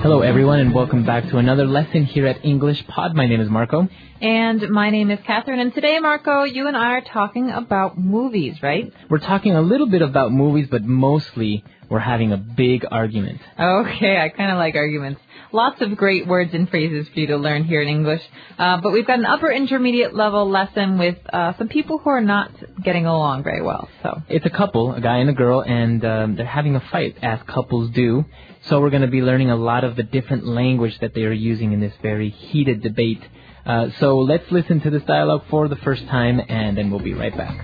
Hello everyone and welcome back to another lesson here at English Pod. My name is Marco. And my name is Catherine. And today, Marco, you and I are talking about movies, right? We're talking a little bit about movies, but mostly we're having a big argument. Okay, I kind of like arguments. Lots of great words and phrases for you to learn here in English. But we've got an upper intermediate level lesson with some people who are not getting along very well. So it's a couple, a guy and a girl, and they're having a fight, as couples do. So we're going to be learning a lot of the different language that they are using in this very heated debate. So let's listen to this dialogue for the first time, and then we'll be right back.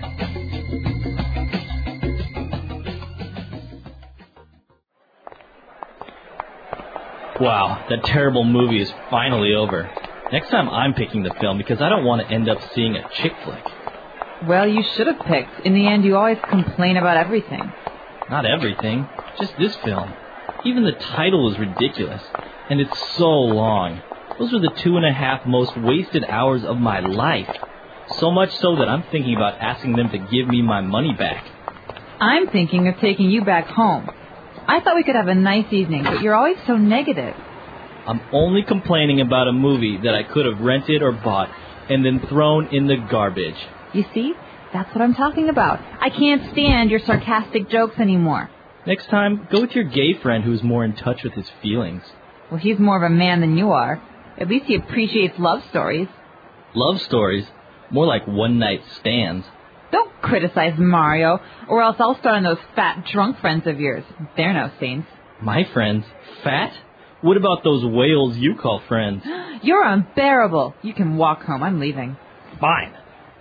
Wow, that terrible movie is finally over. Next time I'm picking the film because I don't want to end up seeing a chick flick. Well, you should have picked. In the end, you always complain about everything. Not everything, just this film. Even the title is ridiculous, and it's so long. Those were the 2.5 most wasted hours of my life. So much so that I'm thinking about asking them to give me my money back. I'm thinking of taking you back home. I thought we could have a nice evening, but you're always so negative. I'm only complaining about a movie that I could have rented or bought and then thrown in the garbage. You see? That's what I'm talking about. I can't stand your sarcastic jokes anymore. Next time, go with your gay friend who's more in touch with his feelings. Well, he's more of a man than you are. At least he appreciates love stories. Love stories? More like one-night stands. Don't criticize Mario, or else I'll start on those fat drunk friends of yours. They're no saints. My friends? Fat? What about those whales you call friends? You're unbearable. You can walk home. I'm leaving. Fine.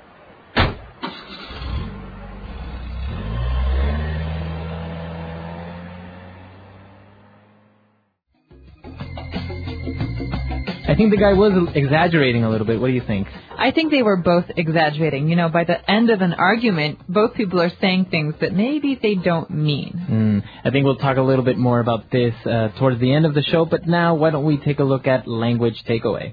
I think the guy was exaggerating a little bit. What do you think? I think they were both exaggerating. You know, by the end of an argument, both people are saying things that maybe they don't mean. I think we'll talk a little bit more about this towards the end of the show, but now why don't we take a look at language takeaway?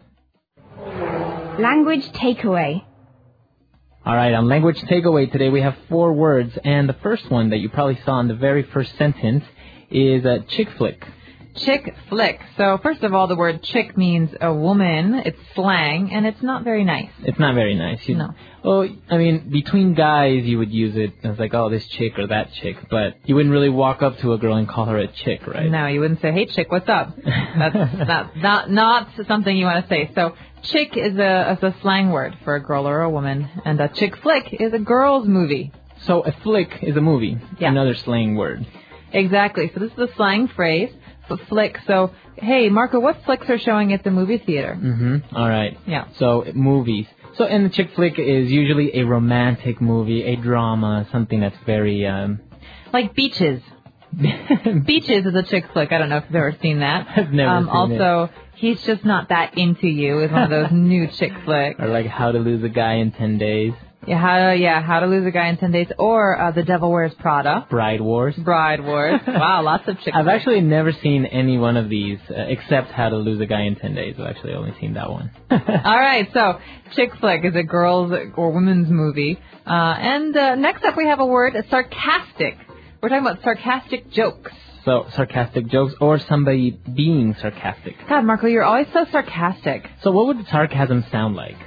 Language takeaway. All right, on language takeaway today we have 4 words, and the first one that you probably saw in the very first sentence is chick flick. Chick flick. So first of all, the word chick means a woman. It's slang, and it's not very nice. It's not very nice. No. Oh, I mean, between guys you would use it as like, oh, this chick or that chick, but you wouldn't really walk up to a girl and call her a chick, right? No, you wouldn't say, hey, chick, what's up? That's not something you want to say. So chick is a slang word for a girl or a woman, and a chick flick is a girl's movie. So a flick is a movie. Yeah. Another slang word. Exactly. So this is a slang phrase. Flick. So, hey, Marco, what flicks are showing at the movie theater? All right. Yeah. So, movies. So, and the chick flick is usually a romantic movie, a drama, something that's very... Like Beaches. Beaches is a chick flick. I don't know if you've ever seen that. I've never seen also, it. He's Just Not That Into You is one of those new chick flicks. Or like How to Lose a Guy in 10 Days. How to Lose a Guy in 10 Days, or The Devil Wears Prada. Bride Wars. Wow, lots of chick I've flicks. actually never seen any one of these except How to Lose a Guy in 10 Days. I've actually only seen that one. All right, so chick flick is a girl's or women's movie. And next up we have a word, sarcastic. We're talking about sarcastic jokes. So, sarcastic jokes or somebody being sarcastic. God, Marco, you're always so sarcastic. So what would sarcasm sound like?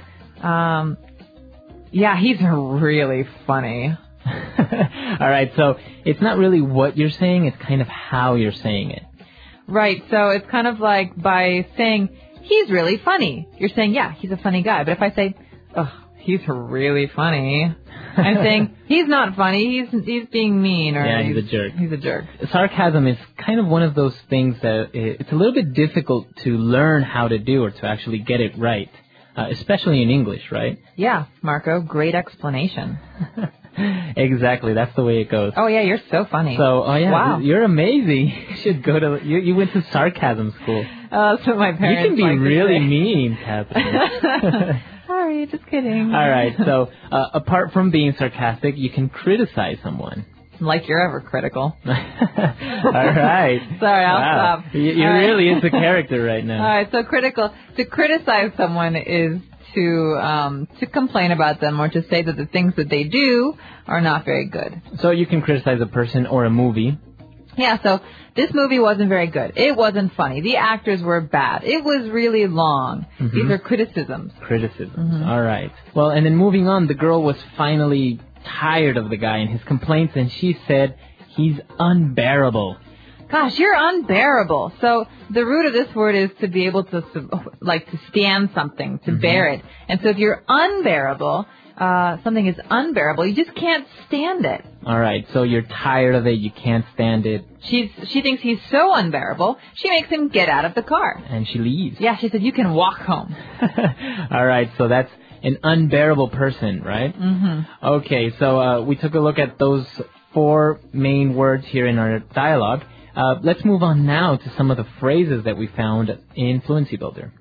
Yeah, he's really funny. All right, so it's not really what you're saying, it's kind of how you're saying it. Right, so it's kind of like by saying, he's really funny. You're saying, yeah, he's a funny guy. But if I say, oh, he's really funny, I'm saying, he's not funny, he's being mean. Or yeah, he's a jerk. He's a jerk. Sarcasm is kind of one of those things that it's a little bit difficult to learn how to do or to actually get it right. Especially in English, right? Yeah, Marco, great explanation. Exactly, that's the way it goes. Oh, yeah, you're so funny. So, wow. You're amazing. You should go to, you went to sarcasm school. So my parents You can be like really mean, Catherine. Sorry, just kidding. All right, so apart from being sarcastic, you can criticize someone. Like you're ever critical. All right. Sorry, I'll stop. You're really into character right now. All right, so critical. To criticize someone is to complain about them or to say that the things that they do are not very good. So you can criticize a person or a movie. Yeah, so this movie wasn't very good. It wasn't funny. The actors were bad. It was really long. These are criticisms. Criticisms. All right. Well, and then moving on, the girl was finally tired of the guy and his complaints, and she said, he's unbearable. Gosh, you're unbearable. So the root of this word is to be able to, to stand something, to bear it. And so if you're unbearable, something is unbearable, you just can't stand it. All right, so you're tired of it, you can't stand it. She thinks he's so unbearable, she makes him get out of the car. And she leaves. Yeah, she said, you can walk home. All right, so that's an unbearable person, right? Okay, so we took a look at those 4 main words here in our dialogue. Let's move on now to some of the phrases that we found in Fluency Builder.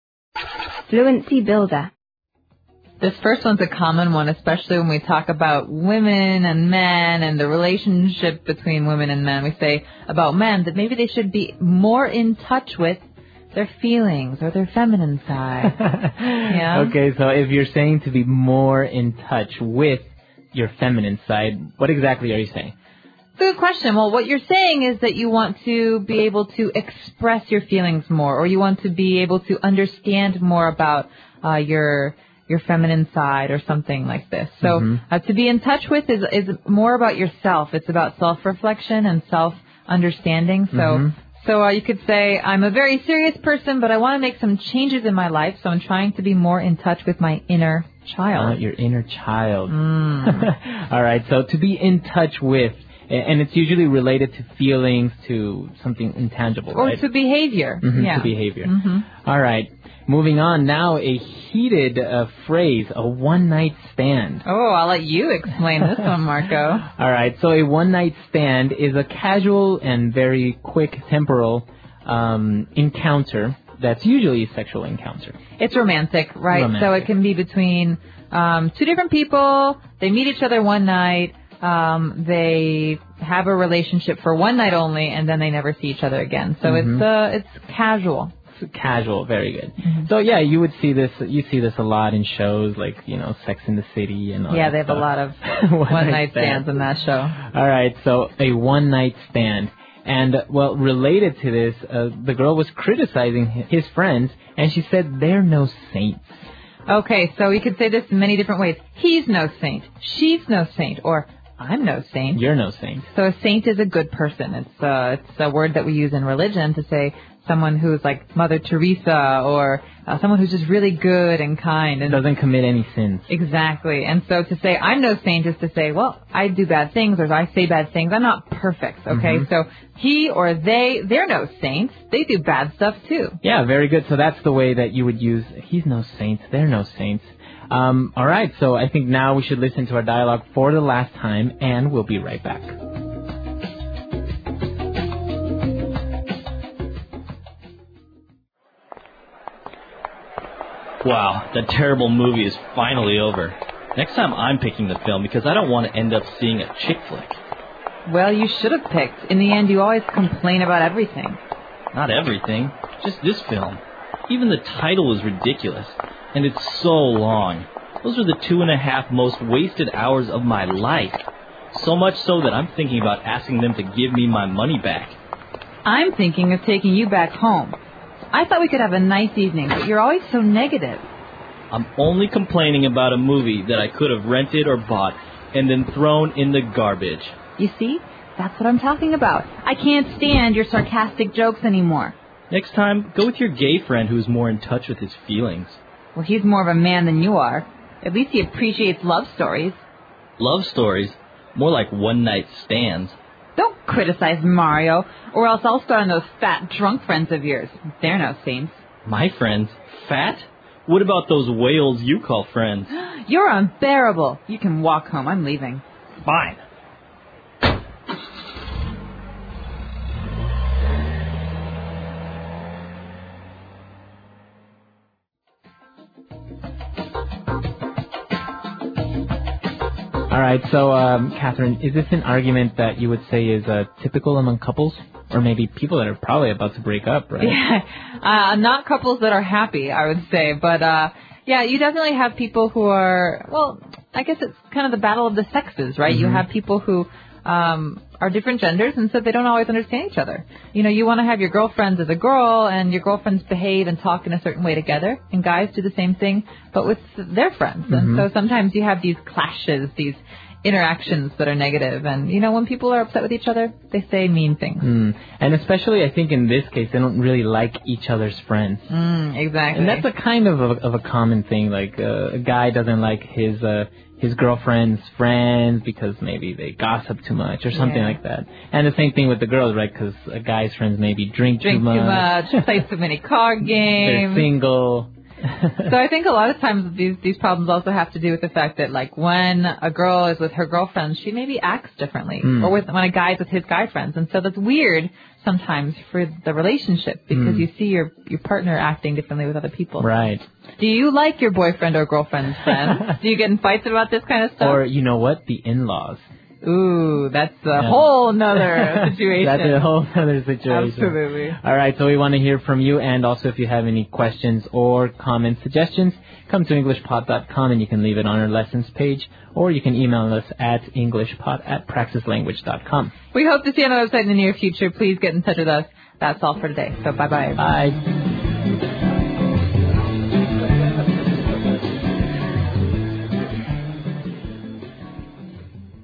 Fluency Builder. This first one's a common one, especially when we talk about women and men and the relationship between women and men. We say about men that maybe they should be more in touch with their feelings or their feminine side. Yeah. Okay, so if you're saying to be more in touch with your feminine side, what exactly are you saying? Good question. Well, what you're saying is that you want to be able to express your feelings more, or you want to be able to understand more about your feminine side or something like this. So to be in touch with is more about yourself. It's about self-reflection and self-understanding. So you could say, I'm a very serious person, but I want to make some changes in my life, so I'm trying to be more in touch with my inner child. Your inner child. All right, so to be in touch with, and it's usually related to feelings, to something intangible, or right? to behavior. Yeah. To behavior. All right. Moving on now, a heated phrase, a one-night stand. Oh, I'll let you explain this one, Marco. All right. So a one-night stand is a casual and very quick temporal encounter that's usually a sexual encounter. It's romantic, right? Romantic. So it can be between 2 different people. They meet each other one night. They have a relationship for one night only, and then they never see each other again. So it's casual. It's casual, very good. So yeah, you would see this. You see this a lot in shows like Sex and the City and all yeah, that they have stuff. a lot of one night stands in that show. All right, so a one night stand. And, well, related to this, the girl was criticizing his friends, and she said they're no saints. Okay, so we could say this in many different ways. He's no saint. She's no saint. Or I'm no saint. You're no saint. So a saint is a good person. It's a word that we use in religion to say someone who's like Mother Teresa or someone who's just really good and kind. And doesn't commit any sins. Exactly. And so to say I'm no saint is to say, well, I do bad things or I say bad things. I'm not perfect, okay? So he or they're no saints. They do bad stuff too. Yeah, very good. So that's the way that you would use he's no saint, they're no saints. All right, so I think now we should listen to our dialogue for the last time, and we'll be right back. Wow, that terrible movie is finally over. Next time I'm picking the film because I don't want to end up seeing a chick flick. Well, you should have picked. In the end, you always complain about everything. Not everything, just this film. Even the title was ridiculous. And it's so long. Those are the 2.5 most wasted hours of my life. So much so that I'm thinking about asking them to give me my money back. I'm thinking of taking you back home. I thought we could have a nice evening, but you're always so negative. I'm only complaining about a movie that I could have rented or bought and then thrown in the garbage. You see? That's what I'm talking about. I can't stand your sarcastic jokes anymore. Next time, go with your gay friend who's more in touch with his feelings. Well, he's more of a man than you are. At least he appreciates love stories. Love stories? More like one-night stands. Don't criticize Mario, or else I'll start on those fat drunk friends of yours. They're no saints. My friends? Fat? What about those whales you call friends? You're unbearable. You can walk home. I'm leaving. Fine. All right, so, Catherine, is this an argument that you would say is typical among couples? Or maybe people that are probably about to break up, right? Yeah, not couples that are happy, I would say. But, yeah, you definitely have people who are, well, I guess it's kind of the battle of the sexes, right? You have people who are different genders, and so they don't always understand each other. You know, you want to have your girlfriends as a girl, and your girlfriends behave and talk in a certain way together, and guys do the same thing, but with their friends. And so sometimes you have these clashes, these interactions that are negative, and you know, when people are upset with each other, they say mean things. And especially, I think in this case, they don't really like each other's friends. Exactly. And that's a kind of a common thing. Like a guy doesn't like his girlfriend's friends because maybe they gossip too much or something like that. And the same thing with the girls, right? Because a guy's friends maybe drink too much, play too many card games. They're single. So I think a lot of times these problems also have to do with the fact that, like, when a girl is with her girlfriends, she maybe acts differently, or when a guy is with his guy friends, and so that's weird sometimes for the relationship because you see your partner acting differently with other people. Right. Do you like your boyfriend or girlfriend's friends? Do you get in fights about this kind of stuff? Or you know what? The in-laws. Ooh, that's a whole nother situation. That's a whole other situation. Absolutely. All right, so we want to hear from you, and also if you have any questions or comment suggestions, come to EnglishPod.com and you can leave it on our lessons page, or you can email us at EnglishPod@PraxisLanguage.com. We hope to see you on the website in the near future. Please get in touch with us. That's all for today. So bye-bye. Bye.